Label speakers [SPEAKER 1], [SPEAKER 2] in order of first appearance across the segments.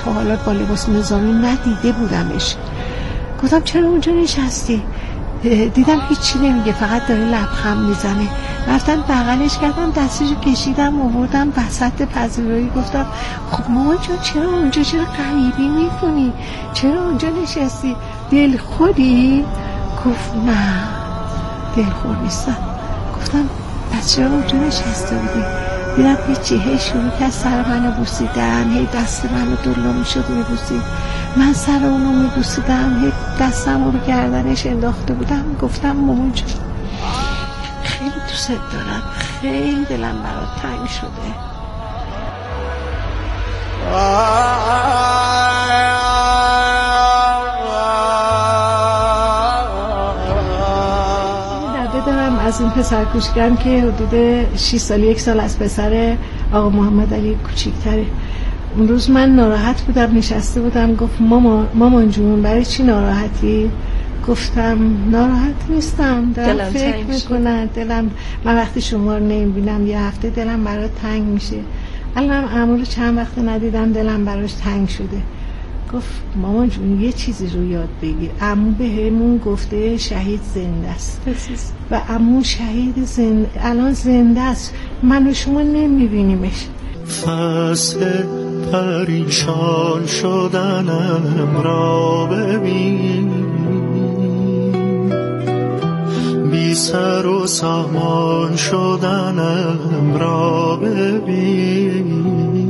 [SPEAKER 1] دفعه حالا با لباس نظامی ندیده بودمش. گفتم چرا اونجا نشستی؟ دیدم هیچی نمیگه، فقط داره لبخند میزنه. رفتم بغلش کردم، دستشو کشیدم آوردم وسط پذیرایی. گفتم خب مامان جان چرا اونجا، چرا غریبی میکنی، چرا اونجا نشستی، دلخوری؟ گفت نه دلخور نیستم. گفتم پس چرا اونجا نشسته بودی؟ دیدم هیچی، هی شروع کرد سر منو بوسیدن، هی دست منو دلو میشد میبوسید، من سر اونو میبوسیدم، هی دستم رو گردنش انداخته بودم. گفتم مامان جان خیلی دوست دارم، خیلی دلم برات تنگ شده. از این پسر کوچیکم که حدود 6 سال 1 سال از پسر آقا محمد علی کوچیک‌تره. اون روز من ناراحت بودم، نشسته بودم. گفت مامان جون برای چی ناراحتی؟ گفتم ناراحت نیستم، دلم فکر میکنم، دلم من وقتی شما رو نمیبینم یه هفته دلم برات تنگ میشه. الانم عمو رو چند وقت ندیدم دلم براش تنگ شده. گفت مامان جون یه چیزی رو یاد بگیر، عمو بهمون گفته شهید زنده است و عمو شهید الان زنده است، من و شما نمیبینیمش.
[SPEAKER 2] فصل پریشان شدنم را ببین، بی سر و سامان شدنم را ببین،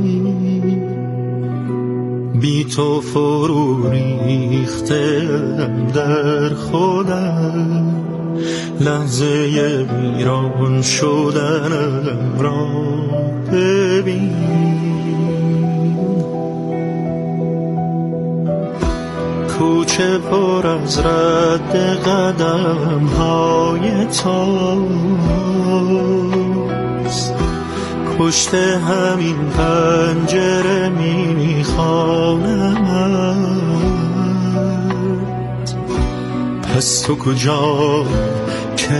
[SPEAKER 2] بی تو فرو ریختم در خودم، لحظه ویران شدنم را ببین. کوچه پر از رد قدم های تاست، پشت همین پنجره میخوانمت، پس تو کجا که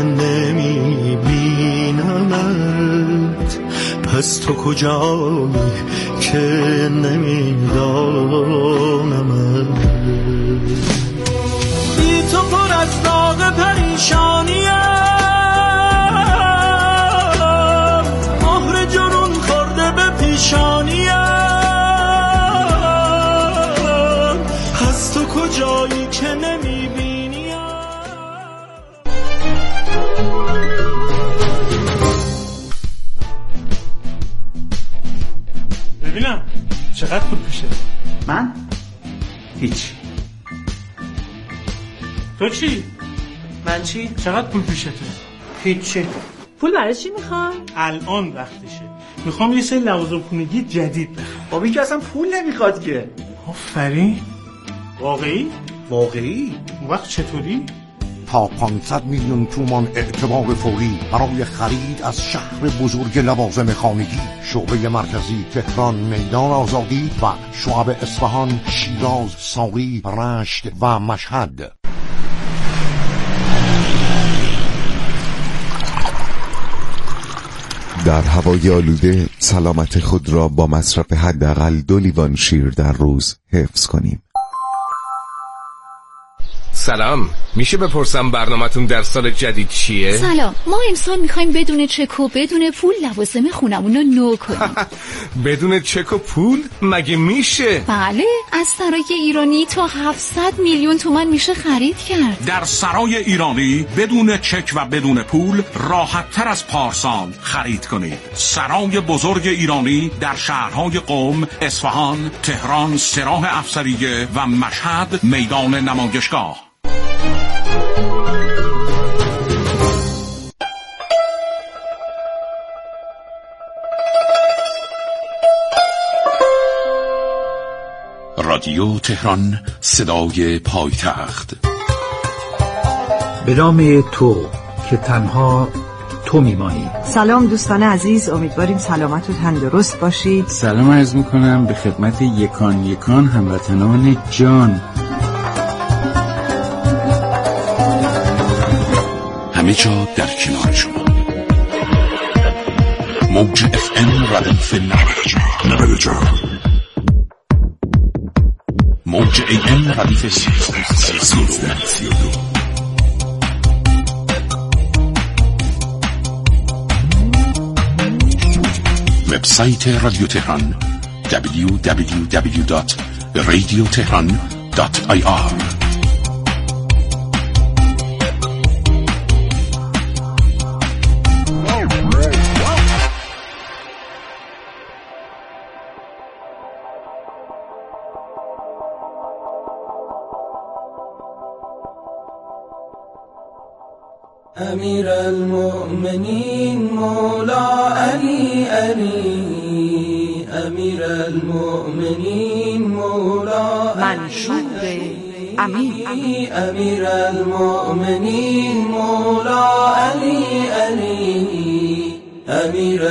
[SPEAKER 2] نمیبینمت، پس تو کجا که نمیدانمت. بی تو پر از داغ پریشانیم، مهر جنون خورده به پیشانیم، پس تو کجایی که نمیبینیم.
[SPEAKER 3] ببینم چقدر پول پیشه؟
[SPEAKER 4] من؟ هیچ.
[SPEAKER 3] تو چی؟
[SPEAKER 4] من چی؟
[SPEAKER 3] چقدر پول پیشته؟
[SPEAKER 4] هیچی. پول برای چی میخوام؟
[SPEAKER 3] الان وقتشه، میخوام یه سری لوازم خونگی جدید بخرم.
[SPEAKER 4] بابا این که اصلا پول نمیخواد که.
[SPEAKER 3] آفرین. واقعی؟
[SPEAKER 4] واقعی؟
[SPEAKER 3] اون وقت چطوری؟
[SPEAKER 5] تا 500 میلیون تومان اعتبار فوری برای خرید از شهر بزرگ لوازم خانگی. شعبه مرکزی تهران، میدان آزادی و شعب اصفهان، شیراز، ساری، رشت و مشهد.
[SPEAKER 6] در هوای آلوده سلامت خود را با مصرف حداقل 2 لیوان شیر در روز حفظ کنیم.
[SPEAKER 7] سلام، میشه بپرسم برنامه‌تون در سال جدید چیه؟
[SPEAKER 8] سلام، ما امسال میخوایم بدون چک و بدون پول لوازم خونمون رو نو کنیم.
[SPEAKER 7] بدون چک و پول؟ مگه میشه؟
[SPEAKER 8] بله، از سرای ایرانی تا 700 میلیون تومان میشه خرید کرد.
[SPEAKER 9] در سرای ایرانی بدون چک و بدون پول راحت تر از پارسال خرید کنید. سرای بزرگ ایرانی در شهرهای قم، اصفهان، تهران، سراح افسریه و مشهد، میدان نمایشگاه. رادیو تهران، صدای پایتخت.
[SPEAKER 10] به نام تو که تنها تو میمانی.
[SPEAKER 11] سلام دوستان عزیز، امیدواریم سلامت و تندرست باشید.
[SPEAKER 12] سلام عرض میکنم به خدمت یکان یکان هموطنان جان.
[SPEAKER 9] همه جا در کنار شما. موج FM ردیف 90. موج AM ردیف 1332. وبسایت رادیو تهران www.radiotehran.ir.
[SPEAKER 2] امیر المؤمنین مولا علی علی، امیر المؤمنین مولا
[SPEAKER 11] منشور امین،
[SPEAKER 2] امیر المؤمنین مولا علی علی، امیر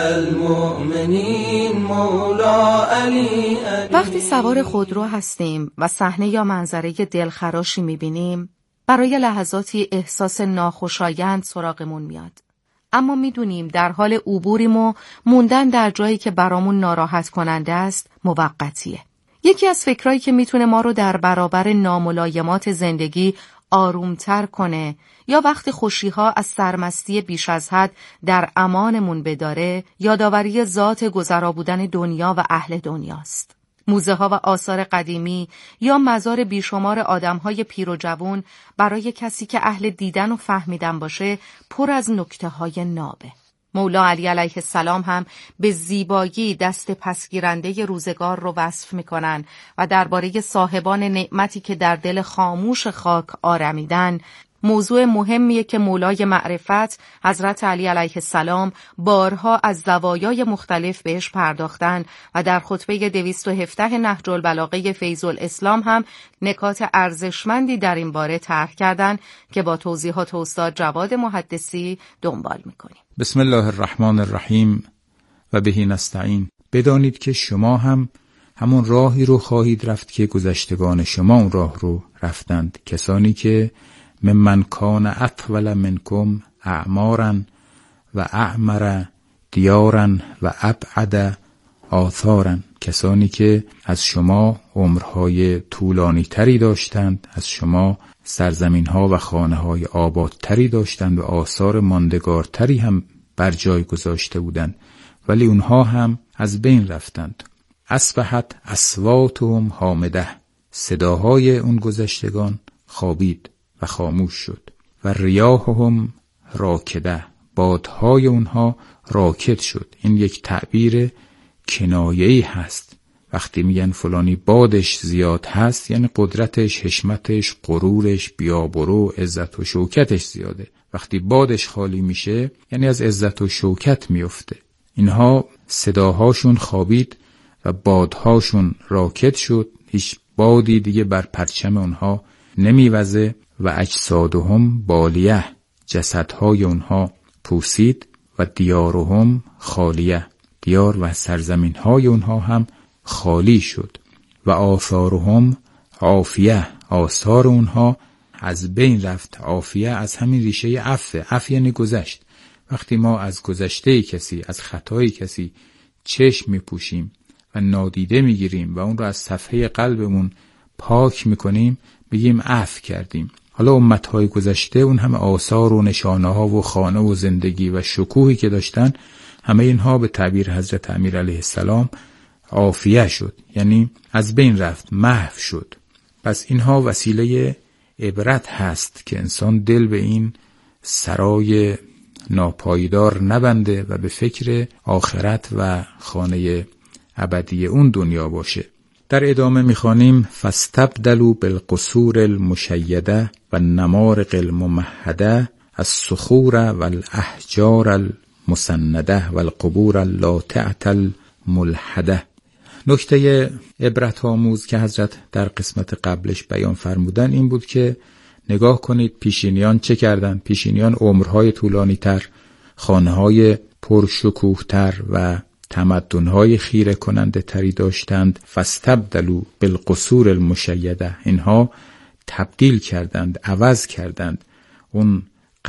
[SPEAKER 2] المؤمنین مولا علی علی.
[SPEAKER 13] وقتی سوار خودرو هستیم و صحنه یا منظره دلخراشی می‌بینیم، برای لحظاتی احساس ناخوشایند سراغمون میاد. اما میدونیم در حال عبوریم و موندن در جایی که برامون ناراحت کننده است موقتیه. یکی از فکرایی که میتونه ما رو در برابر ناملایمات زندگی آرومتر کنه یا وقتی خوشی‌ها از سرمستی بیش از حد در امانمون بداره، یادآوری ذات گذرا بودن دنیا و اهل دنیاست. موزه ها و آثار قدیمی یا مزار بیشمار آدم های پیر و جوان برای کسی که اهل دیدن و فهمیدن باشه پر از نکته های نابه. مولا علی علیه السلام هم به زیبایی دست پسگیرنده روزگار رو وصف میکنن و درباره صاحبان نعمتی که در دل خاموش خاک آرمیدن، موضوع مهمیه که مولای معرفت حضرت علی علیه السلام بارها از زوایای مختلف بهش پرداختن و در خطبه 217 نهج البلاغه فیض الاسلام هم نکات ارزشمندی در این باره طرح کردن که با توضیحات استاد جواد محدثی دنبال میکنیم.
[SPEAKER 12] بسم الله الرحمن الرحیم و بهی نستعین. بدانید که شما هم همون راهی رو خواهید رفت که گذشتگان شما اون راه رو رفتند، کسانی که ممن کان اطول منکم اعمارا و اعمر دیارا و ابعد آثارا، کسانی که از شما عمرهای طولانی تری داشتند، از شما سرزمین ها و خانه های آباد تری داشتند و آثار ماندگار تری هم بر جای گذاشته بودند، ولی اونها هم از بین رفتند. اصبحت اصواتهم حامده، صداهای اون گذشتگان خوابید و خاموش شد. و ریاحهم راکده، بادهای اونها راکد شد. این یک تعبیر کنایه‌ای هست. وقتی میگن فلانی بادش زیاد هست یعنی قدرتش، حشمتش، غرورش، بیابرو، عزت و شوکتش زیاده. وقتی بادش خالی میشه یعنی از عزت و شوکت میفته. اینها صداهاشون خوابید و بادهاشون راکد شد، هیچ بادی دیگه بر پرچم اونها نمیوزه. و اجسادهم بالیه، جسدهای اونها پوسید. و دیارهم خالیه، دیار و سرزمینهای اونها هم خالی شد. و آثارهم عافیه، آثار اونها از بین رفت. عافیه از همین ریشه عفو، عفو یعنی گذشت. وقتی ما از گذشته کسی، از خطای کسی چشم میپوشیم و نادیده میگیریم و اون رو از صفحه قلبمون پاک میکنیم، بگیم عفو کردیم. حالا امتهای گذشته اون همه آثار و نشانه ها و خانه و زندگی و شکوهی که داشتن، همه اینها به تعبیر حضرت امیر علیه السلام عافیه شد، یعنی از بین رفت، محو شد. پس اینها وسیله عبرت هست که انسان دل به این سرای ناپایدار نبنده و به فکر آخرت و خانه ابدی اون دنیا باشه. در ادامه میخوانیم فاستبدلوا بالقصور المشیده و النمارق الممهده الصخور والاحجار المسنده والقبور اللاتعة الملحده. نکته عبرت آموز که حضرت در قسمت قبلش بیان فرمودن این بود که نگاه کنید پیشینیان چه کردن. پیشینیان عمرهای طولانی تر، خانه‌های پرشکوه تر و تمدن‌های خیره کننده تری داشتند. فاستبدلوا بالقصور المشیده، اینها تبدیل کردند، عوض کردند اون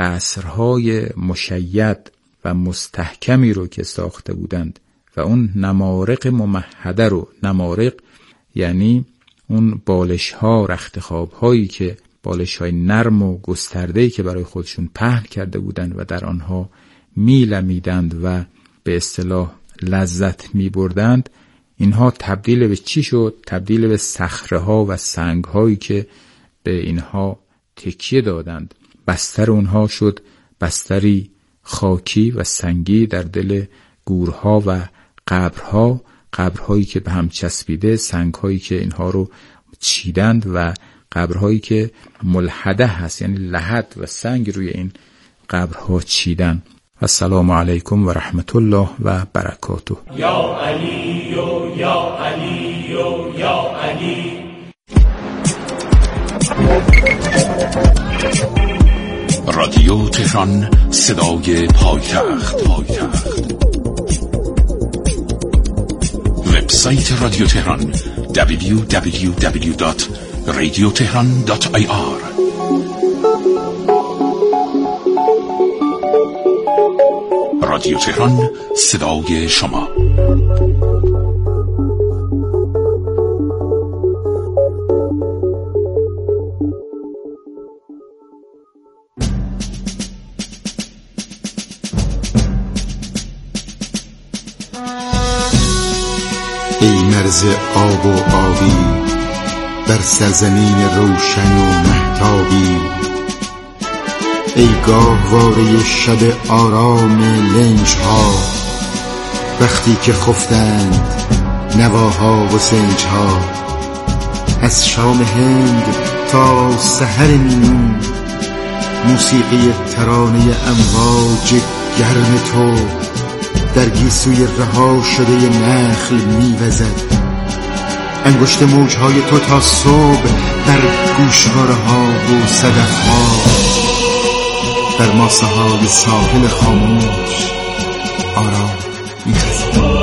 [SPEAKER 12] قصرهای مشید و مستحکمی رو که ساخته بودند و اون نمارق ممهده رو. نمارق یعنی اون بالش ها، رخت خواب هایی که بالش های نرم و گسترده‌ای که برای خودشون پهن کرده بودند و در آنها میلمیدند و به اصطلاح لذت میبردند، اینها تبدیل به چی شد؟ تبدیل به صخره ها و سنگ هایی که به اینها تکیه دادند. بستر اونها شد بستری خاکی و سنگی در دل گورها و قبرها، قبرهایی که به هم چسبیده، سنگهایی که اینها رو چیدند و قبرهایی که ملحده هست، یعنی لحد و سنگ روی این قبرها چیدن. السلام علیکم و رحمت الله و برکاته.
[SPEAKER 2] یا علی یا علی یا علی.
[SPEAKER 9] رادیو تهران، صدای پایتخت. وبسایت رادیو تهران www.radiotehran.ir. رادیو تهران، صدای شما.
[SPEAKER 14] ای مرز آب و آبی، در سرزمین روشن و مهتابی، ای گاهواره شب آرام لنج ها، وقتی که خفتند نواها و سنج ها، از شام هند تا سحر میمون، موسیقی ترانه امواج گرم تو در گیسوی رها شده نخل میوزد. انگشت موجهای تو تا صبح در گوشواره ها و صدف ها، در ماسه های ساحل خاموش آرام میخزد.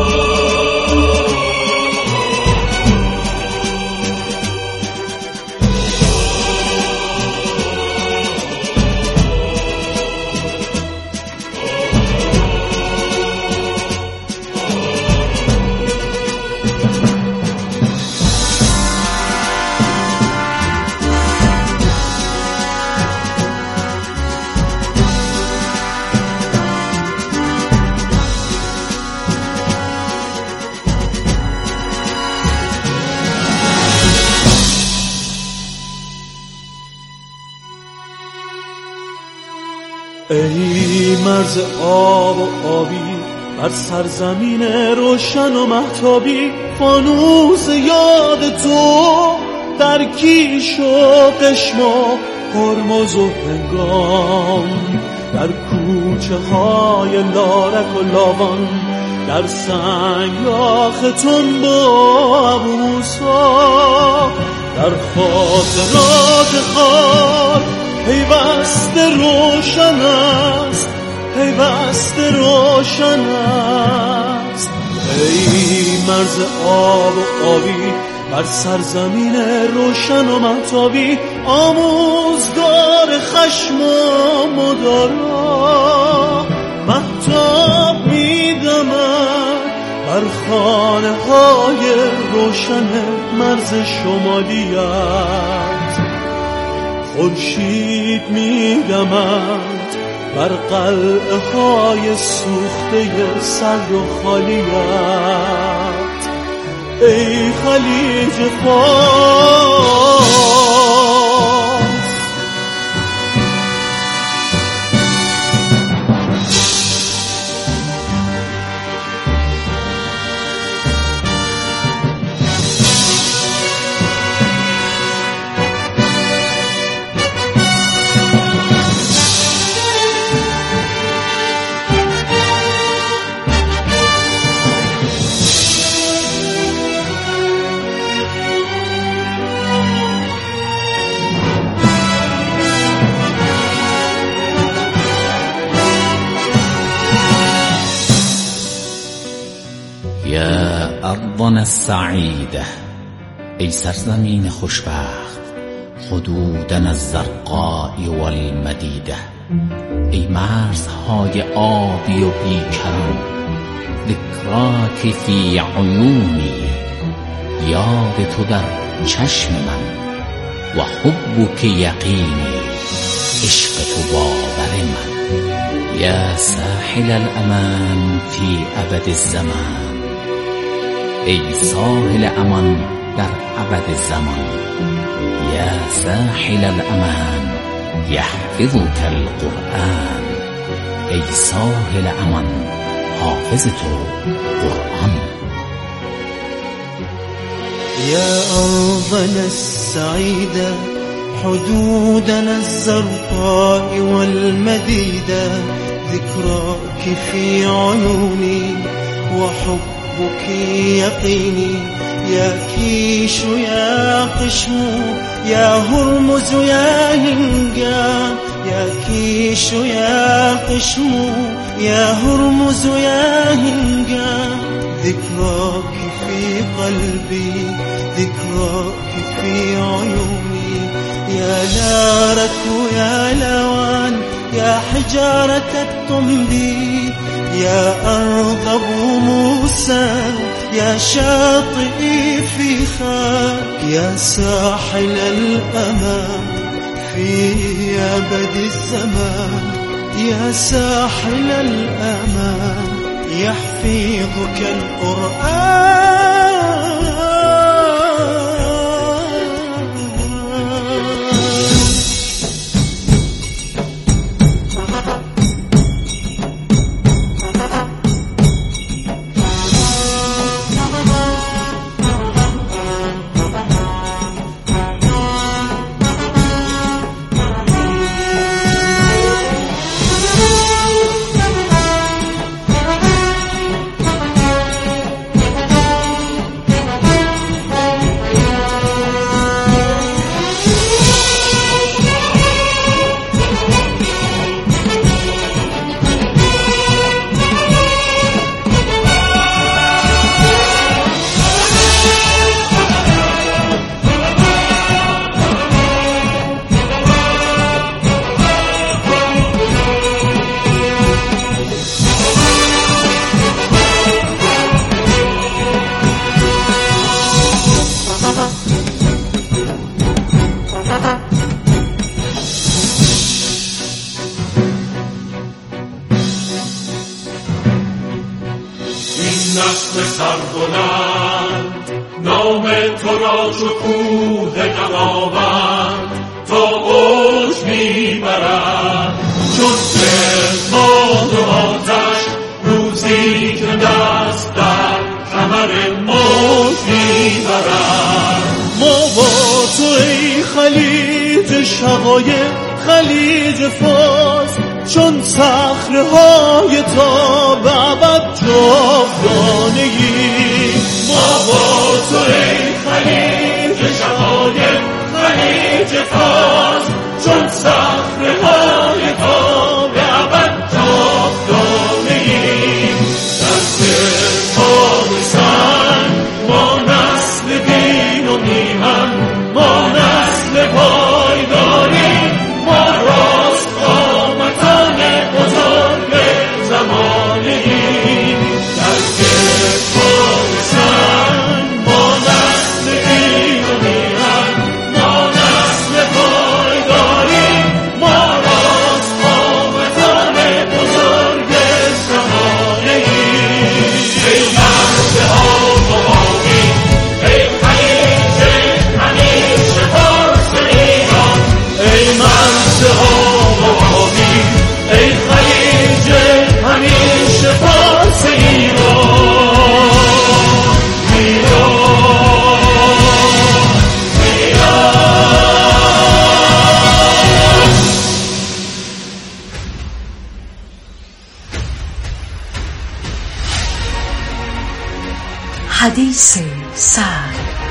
[SPEAKER 2] ای مرز آب و آبی، بر سرزمین روشن و مهتابی، فانوس یاد تو در کیش و قشم و هرمز و هنگام، در کوچه های لارک و لاوان، در سنگلاخ تنبا ابو موسا، در خاطرات خاک پیوسته روشن است، پیوسته روشن است. ای مرز آب و آبی، بر سرزمین روشن و مهتابی، آموزگار خشم و مدارا، مهتاب میدمد بر خانه های روشن مرز شمالیت. خورشید میدمد بر قلعه های سوخته سرد و خالیت. ای خلیج فارس،
[SPEAKER 15] أرضنا السعيدة، ای سرزمین خوشبخت، حدودنا الزرقاء والمدیده، ای مرزهای آبی و بیکران، ذکراک فی عیونی، یاد تو در چشم من و حبک یقینی، عشق تو باور من. یا ساحل الامان فی ابد الزمان، ای ساحل امان در ابد زمان. یا ساحل الامان یحفظک القرآن، ای ساحل امان حافظ تو قرآن.
[SPEAKER 2] يا أرضنا السعيدة، حدودنا الزرقاء والمديدة، ذكراك في عيوني وحبك يقيني. يا كيش يا قشم يا هرمز يا هنجام، يا كيش يا قشم يا هرمز يا هنجام. ذكراك في قلبي، ذكراك في عيوني. يا نارك يا لوان يا حجارة الطنبي، يا أرض أبو موسى يا شاطئي في خاك. يا ساحل الأمان في أبد الزمان، يا ساحل الأمان يحفظك القرآن. نسل سربلند نام تو را چو کوه قلاوند تا اوج میبرد، چون باد و آتش روزی که دست در کمر موج میبرد. ما با تو ای خلیج شقایق، خلیج فارس، چون صخره‌های تا به ابد جاودانگی. ما با تو ای خلیج شقایق، خلیج فارس، چون صخره‌های تا به ابد جاودانگی. دست پای سنگ ما نسل دین و میهن، ما نسل پایداری، ما راست قامتان بزرگ زمانیم. دست پای سنگ ما نسل دین و میهن، ما نسل پایداری، ما راست قامتان بزرگ زمانیم. ای مرد آب و آبی، ای خلیج همیشه فارس ایران، ای مرد آب و آبی، ای خلیج همیشه فارس ایران.
[SPEAKER 11] حدیث سر.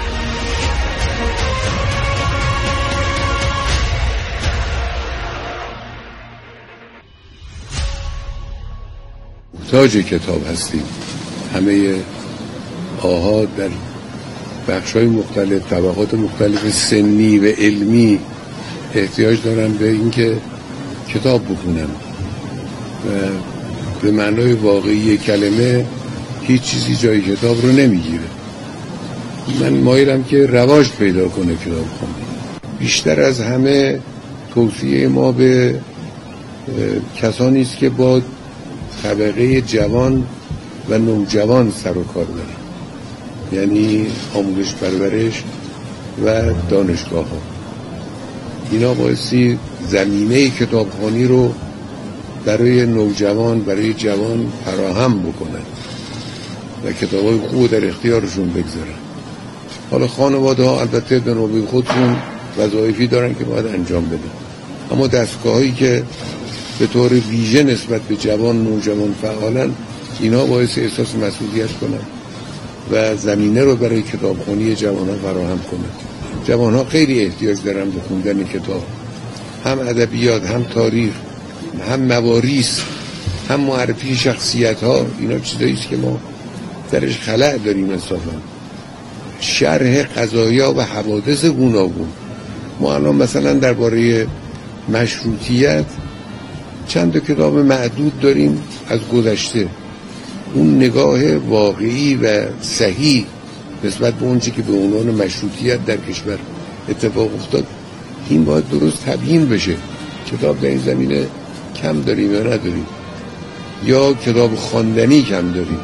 [SPEAKER 16] محتاج کتاب هستیم. همه آها در بخش‌های مختلف، طبقات مختلف سنی و علمی احتیاج دارن به اینکه کتاب بخونن و به معنای واقعی کلمه هیچ چیزی جای کتاب رو نمیگیره. من مایلم که رواج پیدا کنه کتابخوانی. بیشتر از همه توصیه ما به کسانی است که با طبقه جوان و نوجوان سر و کار دارن، یعنی آموزش پرورش و دانشگاه ها. اینا بایستی زمینه کتابخوانی رو برای نوجوان، برای جوان فراهم بکنن و کتابای خوب در اختیارشون بگذارن. حالا خانواده ها البته به نوبه خودشون وظایفی دارن که باید انجام بدن، اما دستگاهایی که به طور ویژه نسبت به جوان نوجوان فعالن، اینا باعث احساس مسئولیت کنن و زمینه رو برای کتابخوانی جوانان فراهم کنن. جوانها خیلی احتیاج دارن به خوندن کتاب، هم ادبیات، هم تاریخ، هم مواریث، هم معرفی شخصیت ها. اینا چیزایی است که ما درش خلأ داریم انصافا. شرح قضایا و حوادث گوناگون. ما الان مثلا درباره مشروطیت چند تا کتاب معدود داریم از گذشته. اون نگاه واقعی و صحیح نسبت به اون چی که به عنوان مشروطیت در کشور اتفاق افتاد، این باید درست تبیین بشه. کتاب در این زمینه کم داریم یا نداریم، یا کتاب خواندنی کم داریم.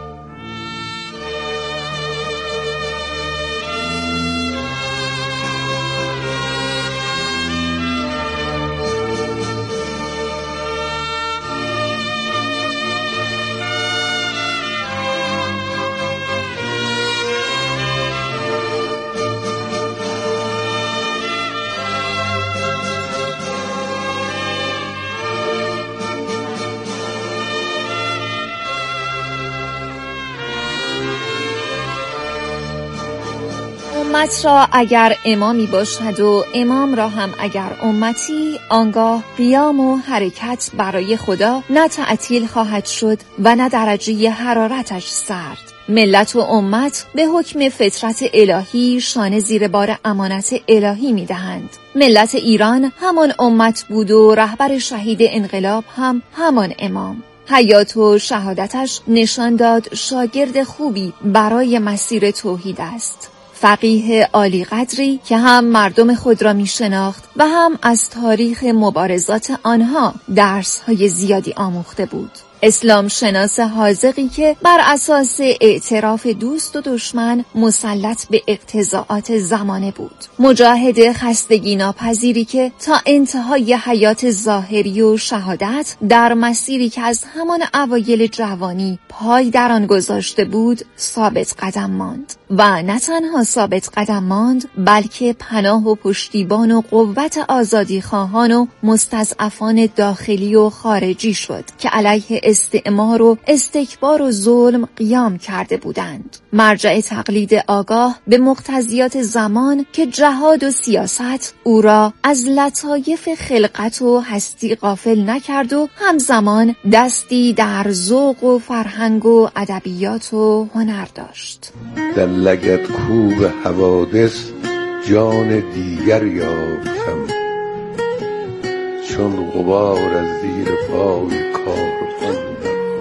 [SPEAKER 8] امت را اگر امامی باشد و امام را هم اگر امتی، آنگاه قیام و حرکت برای خدا نه تعطیل خواهد شد و نه درجه حرارتش سرد. ملت و امت به حکم فطرت الهی شانه زیر بار امانت الهی می دهند. ملت ایران همان امت بود و رهبر شهید انقلاب هم همان امام. حیات و شهادتش نشان داد شاگرد خوبی برای مسیر توحید است. فقیه عالی قدری که هم مردم خود را می شناخت و هم از تاریخ مبارزات آنها درس‌های زیادی آموخته بود. اسلام شناس حاذقی که بر اساس اعتراف دوست و دشمن مسلط به اقتضاعات زمانه بود. مجاهد خستگی ناپذیری که تا انتهای حیات ظاهری و شهادت در مسیری که از همان اوایل جوانی پای در آن گذاشته بود ثابت قدم ماند و نه تنها ثابت قدم ماند، بلکه پناه و پشتیبان و قوت آزادی خواهان و مستضعفان داخلی و خارجی شد که علیه استعمار و استکبار و ظلم قیام کرده بودند. مرجع تقلید آگاه به مقتضیات زمان که جهاد و سیاست او را از لطایف خلقت و هستی غافل نکرد و همزمان دستی در ذوق و فرهنگ و ادبیات و هنر داشت.
[SPEAKER 16] در لگد کوب حوادث جان دیگر یافتم، چون غبار از زیر پای کارخان.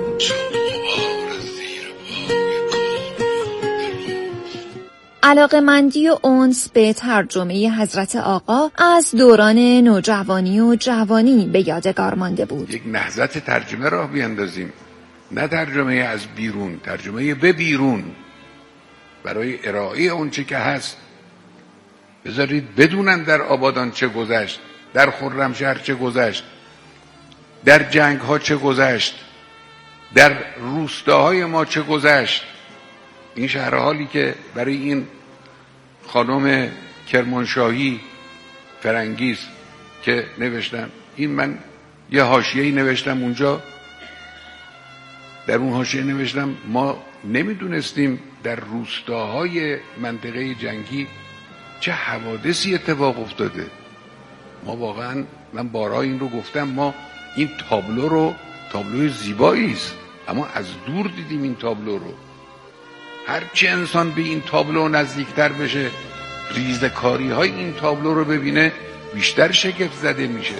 [SPEAKER 8] علاقه‌مندی و انس به ترجمه حضرت آقا از دوران نوجوانی و جوانی به یادگار مانده بود.
[SPEAKER 16] یک نهضت ترجمه راه بیندازیم، نه ترجمه از بیرون، ترجمه به بیرون، برای ارائه اون چه که هست. بذارید بدونن در آبادان چه گذشت، در خرمشهر چه گذشت، در جنگ ها چه گذشت، در روستاهای ما چه گذشت. این شهر حالی که برای این خانم کرمانشاهی فرنگیز که نوشتم، این من یه حاشیه‌ای نوشتم اونجا، در اون حاشیه نوشتم ما نمیدونستیم در روستاهای منطقه جنگی چه حوادثی اتفاق افتاده. ما واقعا، من بارها این رو گفتم، ما این تابلوی زیبایی است، اما از دور دیدیم این تابلو رو. هرچی انسان به این تابلو نزدیکتر بشه، ریزکاری های این تابلو رو ببینه، بیشتر شگفت زده میشه.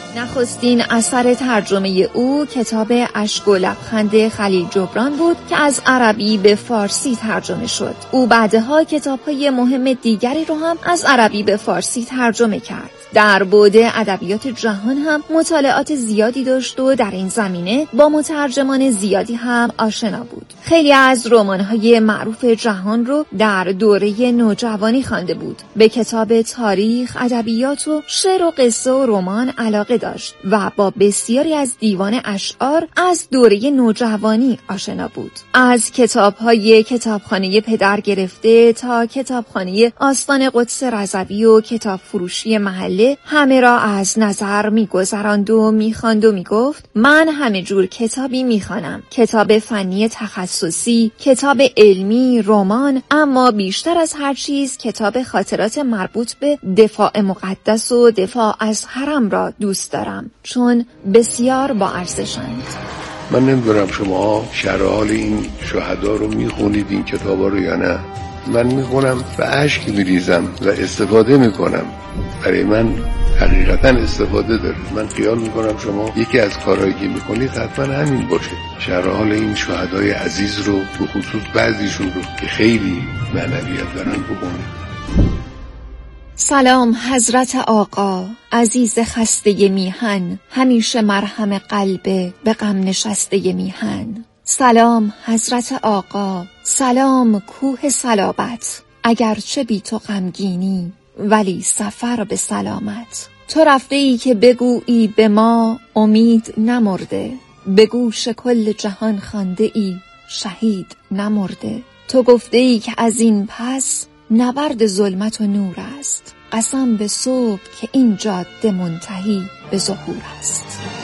[SPEAKER 8] نخستین اثر ترجمه او کتاب اشک و لبخند خلیل جبران بود که از عربی به فارسی ترجمه شد. او بعدها کتاب‌های مهم دیگری رو هم از عربی به فارسی ترجمه کرد. در بعد ادبیات جهان هم مطالعات زیادی داشت و در این زمینه با مترجمان زیادی هم آشنا بود. خیلی از رمان‌های معروف جهان رو در دوره نوجوانی خوانده بود. به کتاب تاریخ، ادبیات و شعر و قصه و رمان علاقه داشت و با بسیاری از دیوان اشعار از دوره نوجوانی آشنا بود. از کتاب‌های کتابخانه پدر گرفته تا کتابخانه آستان قدس رضوی و کتاب فروشی محله همه را از نظر می‌گذراند و می‌خواند و می‌گفت من همه جور کتابی می‌خوانم. کتاب فنی تخصصی، کتاب علمی، رمان، اما بیشتر از هر چیز کتاب خاطرات مربوط به دفاع مقدس و دفاع از حرم را دوست دارم چون بسیار با ارزشند.
[SPEAKER 16] من نمیدونم شما شرح حال این شهدا رو میخونید این کتابا رو یا نه. من میخونم و اشک میریزم و استفاده میکنم. برای من حقیقتا استفاده داره. من خیال میکنم شما یکی از کارهایی که میکنید حتما همین باشه، شرح حال این شهدای عزیز رو، به خصوص بعضیشون رو که خیلی معنویت دارن بکنید.
[SPEAKER 8] سلام حضرت آقا، عزیز خسته میهن، همیشه مرهم قلب به غم نشسته میهن. سلام حضرت آقا، سلام کوه صلابت، اگرچه بی تو غمگینی ولی سفر به سلامت. تو رفته ای که بگویی به ما امید نمرده، به گوش کل جهان خوانده ای شهید نمرده. تو گفته ای که از این پس نبرد ظلمت و نور است، قسم به صبح که این جاده منتهی به ظهور است.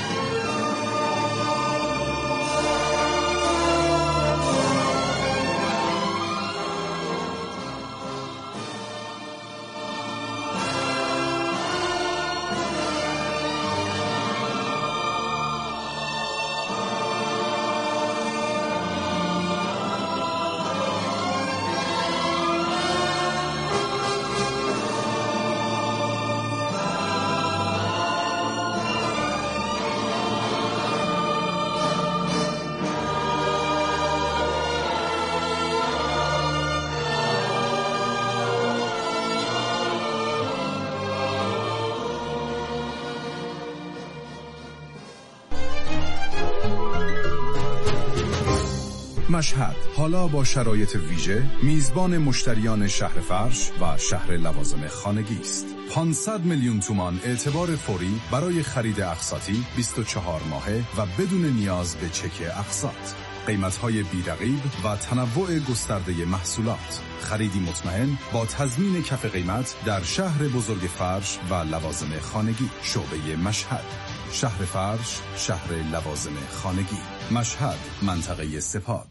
[SPEAKER 17] مشهد حالا با شرایط ویژه میزبان مشتریان شهر فرش و شهر لوازم خانگی است. 500 میلیون تومان اعتبار فوری برای خرید اقساطی 24 ماهه و بدون نیاز به چک اقساط. قیمت‌های بی‌رقیب و تنوع گسترده محصولات. خریدی مطمئن با تضمین کف قیمت در شهر بزرگ فرش و لوازم خانگی. شعبه مشهد، شهر فرش، شهر لوازم خانگی. مشهد، منطقه سپاد.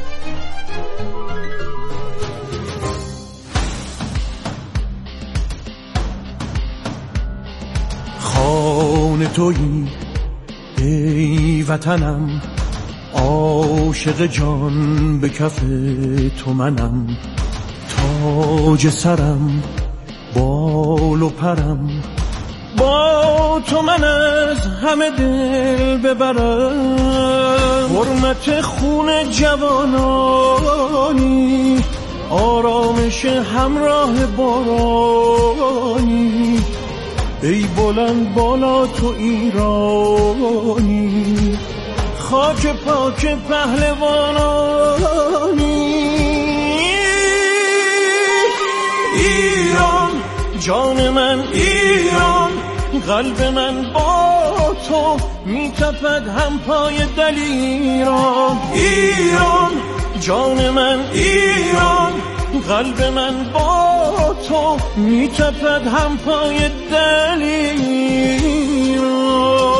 [SPEAKER 2] خانه تویی ای وطنم، عاشق جان به کف تو منم. تاج سرم، بال و پرم، با تو من از همه دل ببرم. حرمت خون جوانانی، آرامش همراه بارانی. ای بلند بالا تو ایرانی، خاک پاک پهلوانانی. ایران جان من، ایران قلب من با تو میتپد هم پای دلیران. ایران جان من، ایران قلب من با تو میتپد هم پای دلیران.